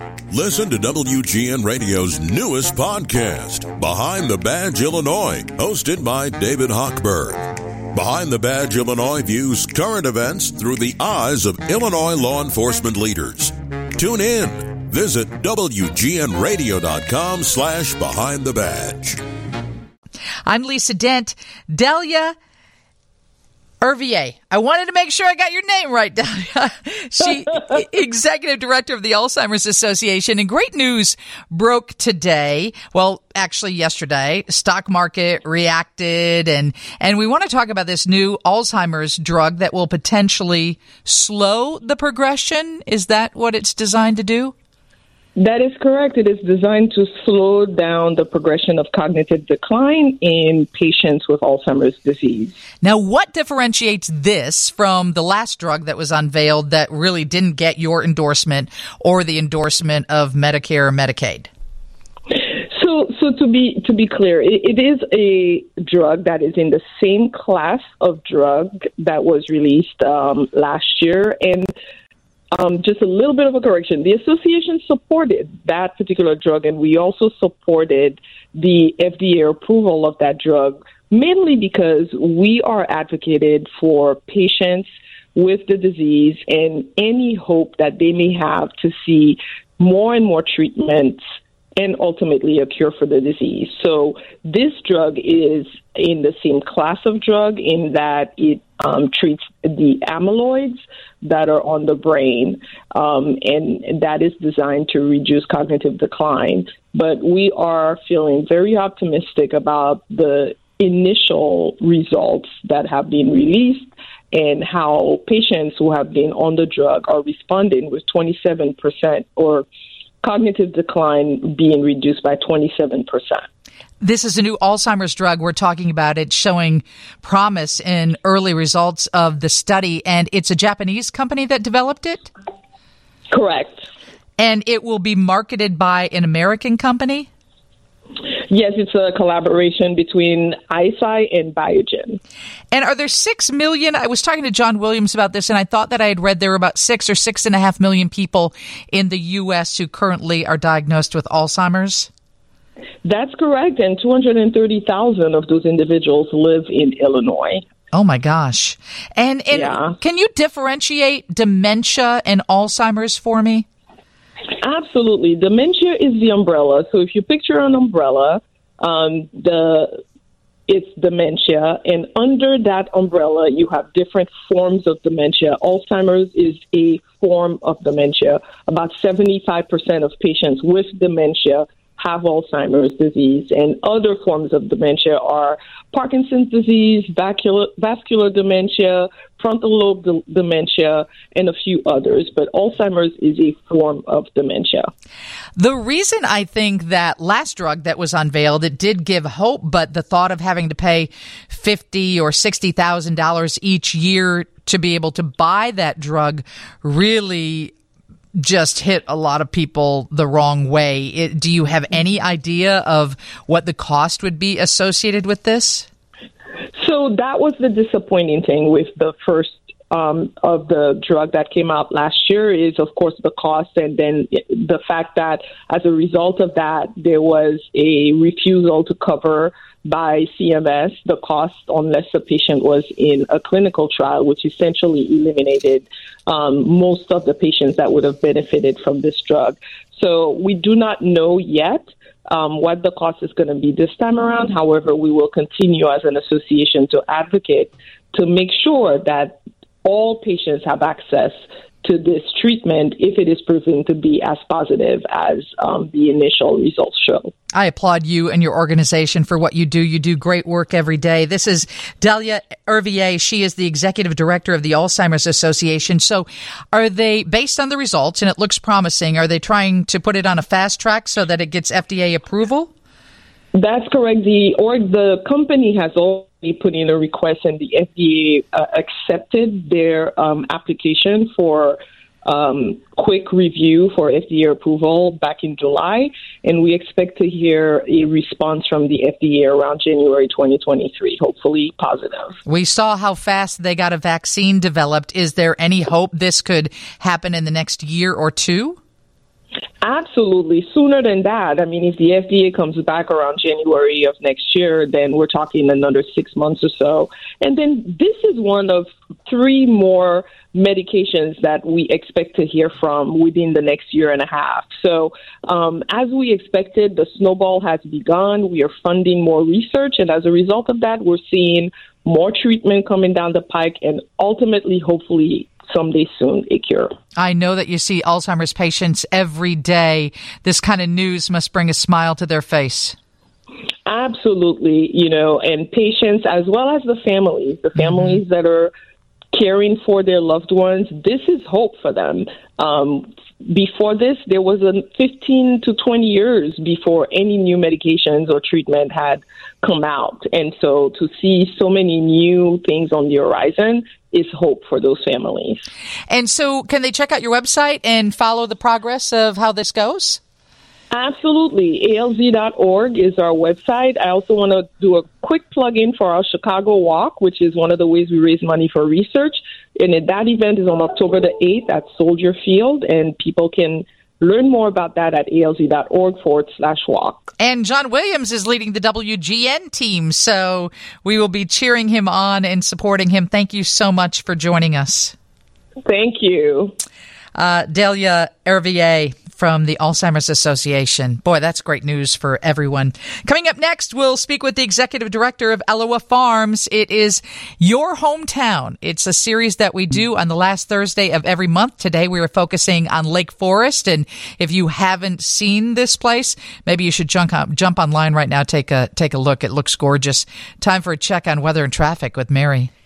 Listen to WGN Radio's newest podcast, Behind the Badge Illinois, hosted by David Hochberg. Behind the Badge Illinois views current events through the eyes of Illinois law enforcement leaders. Tune in. Visit WGNRadio.com/Behind the Badge. I'm Lisa Dent. Delia Hervier. I wanted to make sure I got your name right, Delia. She, Executive Director of the Alzheimer's Association. And great news broke today. Well, actually yesterday. Stock market reacted. And we want to talk about this new Alzheimer's drug that will potentially slow the progression. Is that what it's designed to do? That is correct. It is designed to slow down the progression of cognitive decline in patients with Alzheimer's disease. Now, what differentiates this from the last drug that was unveiled that really didn't get your endorsement or the endorsement of Medicare or Medicaid? So to be clear, it is a drug that is in the same class of drug that was released last year. And just a little bit of a correction. The association supported that particular drug, and we also supported the FDA approval of that drug, mainly because we are advocated for patients with the disease and any hope that they may have to see more and more treatments and ultimately a cure for the disease. So this drug is in the same class of drug in that it treats the amyloids that are on the brain, and that is designed to reduce cognitive decline. But we are feeling very optimistic about the initial results that have been released and how patients who have been on the drug are responding with 27% or cognitive decline being reduced by 27%. This is a new Alzheimer's drug. We're talking about it showing promise in early results of the study, and it's a Japanese company that developed it? Correct. And it will be marketed by an American company? Yes, it's a collaboration between Eisai and Biogen. And are there 6 million? I was talking to John Williams about this, and I thought that I had read there were about 6 or 6.5 million people in the U.S. who currently are diagnosed with Alzheimer's. That's correct, and 230,000 of those individuals live in Illinois. Oh, my gosh. And yeah. Can you differentiate dementia and Alzheimer's for me? Absolutely. Dementia is the umbrella. So if you picture an umbrella, it's dementia, and under that umbrella, you have different forms of dementia. Alzheimer's is a form of dementia. About 75% of patients with dementia have Alzheimer's disease, and other forms of dementia are Parkinson's disease, vascular dementia, frontal lobe dementia, and a few others. But Alzheimer's is a form of dementia. The reason I think that last drug that was unveiled, it did give hope, but the thought of having to pay $50,000 or $60,000 each year to be able to buy that drug really just hit a lot of people the wrong way. Do you have any idea of what the cost would be associated with this? So that was the disappointing thing with the first of the drug that came out last year is, of course, the cost, and then the fact that as a result of that, there was a refusal to cover by CMS the cost unless the patient was in a clinical trial, which essentially eliminated most of the patients that would have benefited from this drug. So we do not know yet what the cost is going to be this time around. However, we will continue as an association to advocate to make sure that all patients have access to this treatment if it is proven to be as positive as the initial results show. I applaud you and your organization for what you do. You do great work every day. This is Delia Hervier. She is the executive director of the Alzheimer's Association. So are they, based on the results, and it looks promising, are they trying to put it on a fast track so that it gets FDA approval? That's correct. The company has already put in a request, and the FDA accepted their application for quick review for FDA approval back in July, and we expect to hear a response from the FDA around January 2023, hopefully positive. We saw how fast they got a vaccine developed. Is there any hope this could happen in the next year or two? Absolutely. Sooner than that. I mean, if the FDA comes back around January of next year, then we're talking another 6 months or so. And then this is one of 3 more medications that we expect to hear from within the next year and a half. So as we expected, the snowball has begun. We are funding more research. And as a result of that, we're seeing more treatment coming down the pike and ultimately, hopefully, someday soon, a cure. I know that you see Alzheimer's patients every day. This kind of news must bring a smile to their face. Absolutely, and patients as well as the families that are caring for their loved ones. This is hope for them. Before this, there was 15 to 20 years before any new medications or treatment had come out. And so to see so many new things on the horizon is hope for those families. And so can they check out your website and follow the progress of how this goes? Absolutely. ALZ.org is our website. I also want to do a quick plug-in for our Chicago Walk, which is one of the ways we raise money for research. And that event is on October the 8th at Soldier Field, and people can learn more about that at alz.org/walk. And John Williams is leading the WGN team, so we will be cheering him on and supporting him. Thank you so much for joining us. Thank you. Delia Hervier from the Alzheimer's Association. Boy, that's great news for everyone. Coming up next, we'll speak with the executive director of Elowa Farms. It is Your Hometown. It's a series that we do on the last Thursday of every month. Today, we are focusing on Lake Forest. And if you haven't seen this place, maybe you should jump online right now, take a look. It looks gorgeous. Time for a check on weather and traffic with Mary.